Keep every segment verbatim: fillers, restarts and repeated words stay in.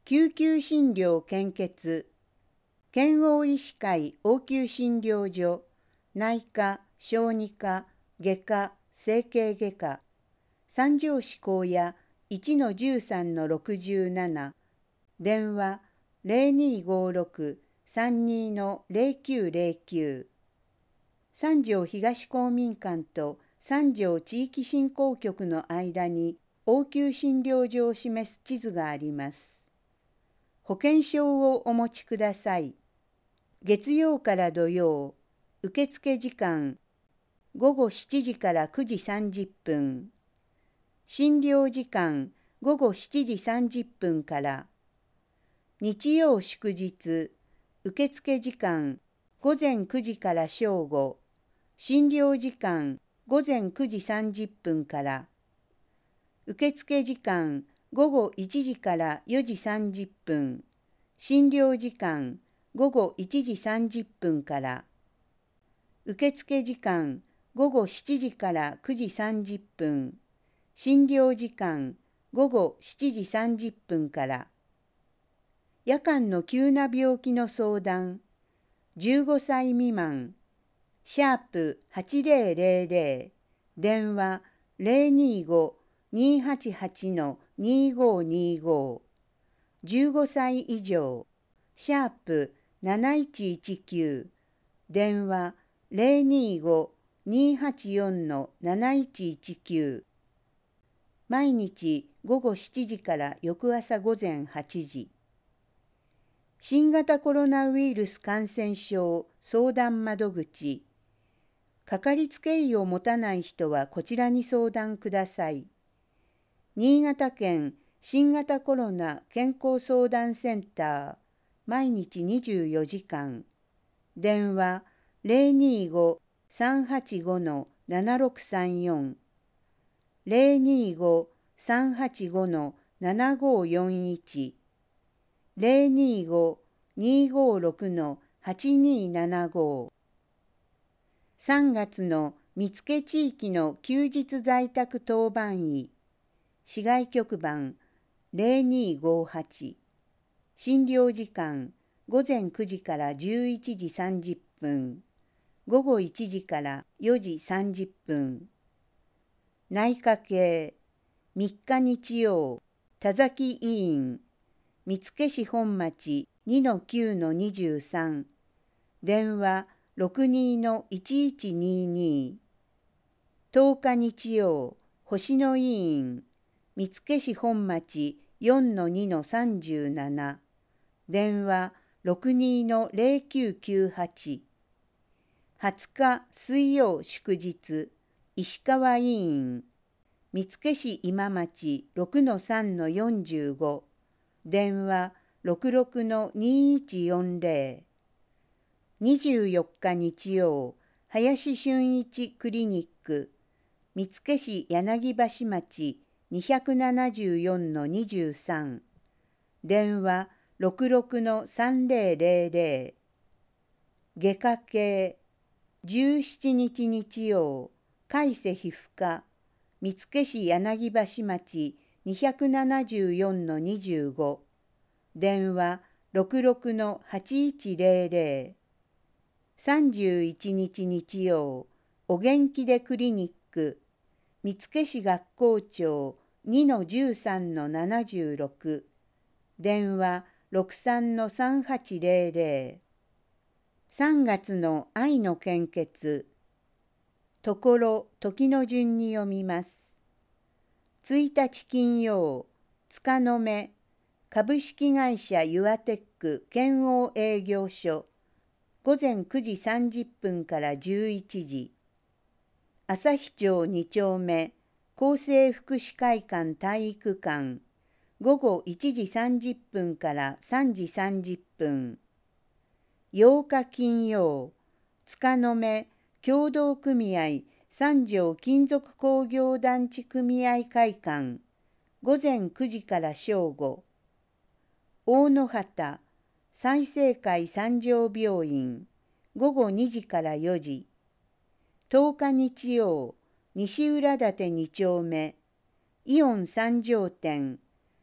救急診療献血、県央医師会応急診療所、内科、小児科、外科、整形外科、三条市高野 いちのじゅうさんのろくじゅうなな、電話 ゼロにーごーろく さんにーのゼロきゅうゼロきゅう、三条東公民館と三条地域振興局の間に応急診療所を示す地図があります。保険証をお持ちください。月曜から土曜、受付時間、ごごしちじからくじさんじゅっぷん。診療時間、ごごしちじさんじゅっぷんから。日曜祝日、受付時間、ごぜんくじから正午。診療時間、ごぜんくじさんじゅっぷんから。受付時間、ごごいちじからよじさんじゅっぷん。診療時間、ごごいちじさんじゅっぷんから。受付時間、ごごしちじからくじさんじゅっぷん。診療時間、ごごしちじさんじゅっぷんから。夜間の急な病気の相談、じゅうごさい未満、シャープはちぜろぜろぜろ、電話ゼロにーごーにーはちはちのにーごーにーごー、じゅうごさい以上、シャープなないちいちきゅう、電話ゼロにーごーにーはちよんのなないちいちきゅう、毎日ごごしちじから翌朝ごぜんはちじ。新型コロナウイルス感染症相談窓口、かかりつけ医を持たない人はこちらに相談ください。新潟県新型コロナ健康相談センター、毎日にじゅうよじかん、電話ゼロにーごーさんはちごのななろくさんよん、ゼロにーごーさんはちごのななごーよんいち、ゼロにーごーにーごーろくのはちにーななごー。さんがつの見附地域の休日在宅当番医、市外局番ゼロにーごーはち、診療時間ごぜんくじからじゅういちじさんじゅっぷん、ごごいちじからよじさんじゅっぷん。内科系みっか日曜、田崎医院、見附市本町 にのきゅうのにじゅうさん、電話ろくにーのいちいちにーにー。とおか日曜、星野医院、見附市本町 よんのにのさんじゅうなな、電話ろくにーのゼロきゅうきゅうはち。はつか水曜祝日、石川医院、見附市今町 ろくのさんのよんじゅうご、電話ろくろくのにいちよんぜろ。にじゅうよっか日曜、林俊一クリニック、見附市柳橋町 にーななよんのにじゅうさん、電話ろくろくのさんぜろぜろぜろ。外科系、じゅうしちにち日曜、海瀬皮膚科、見附市柳橋町 にーななよんのにじゅうご、電話ろくろくのはちいちぜろぜろ。さんじゅういちにち日曜、お元気でクリニック、見附市学校長 にのじゅうさんのななじゅうろく、電話ろくさんのさんはちぜろぜろ。さんがつの愛の献血、ところ時の順に読みます。ついたち金曜、塚の目、株式会社ユアテック県央営業所、ごぜんくじさんじゅっぷんからじゅういちじ。旭町に丁目、厚生福祉会館体育館、ごごいちじさんじゅっぷんからさんじさんじゅっぷん。ようか金曜、塚の目協同組合三条金属工業団地組合会館、ごぜんくじから正午。大野畑済生会三条病院、ごごにじからよじ。とおか日曜、西浦館に丁目、イオン三条店、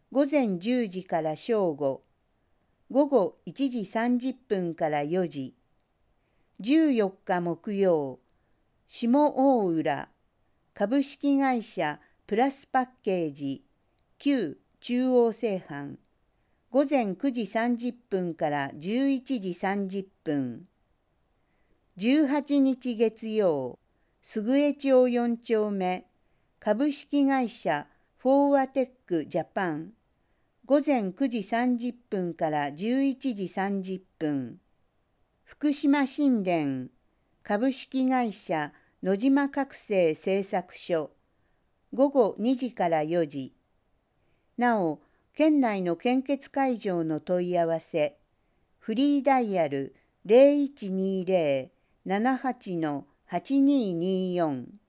午前じゅうじから正午、午後いちじさんじゅっぷんからよじ、じゅうよっか木曜、下大浦、株式会社プラスパッケージ、旧中央製販、午前くじさんじゅっぷんからじゅういちじさんじゅっぷん。じゅうはちにち月曜、菅江町よん丁目、株式会社フォーアテックジャパン、午前くじさんじゅっぷんからじゅういちじさんじゅっぷん。福島新電、株式会社野島覚醒製作所、午後にじからよじ。なお、県内の献血会場の問い合わせ、フリーダイヤル ゼロいちにゼロ ななはち はちにーにーよん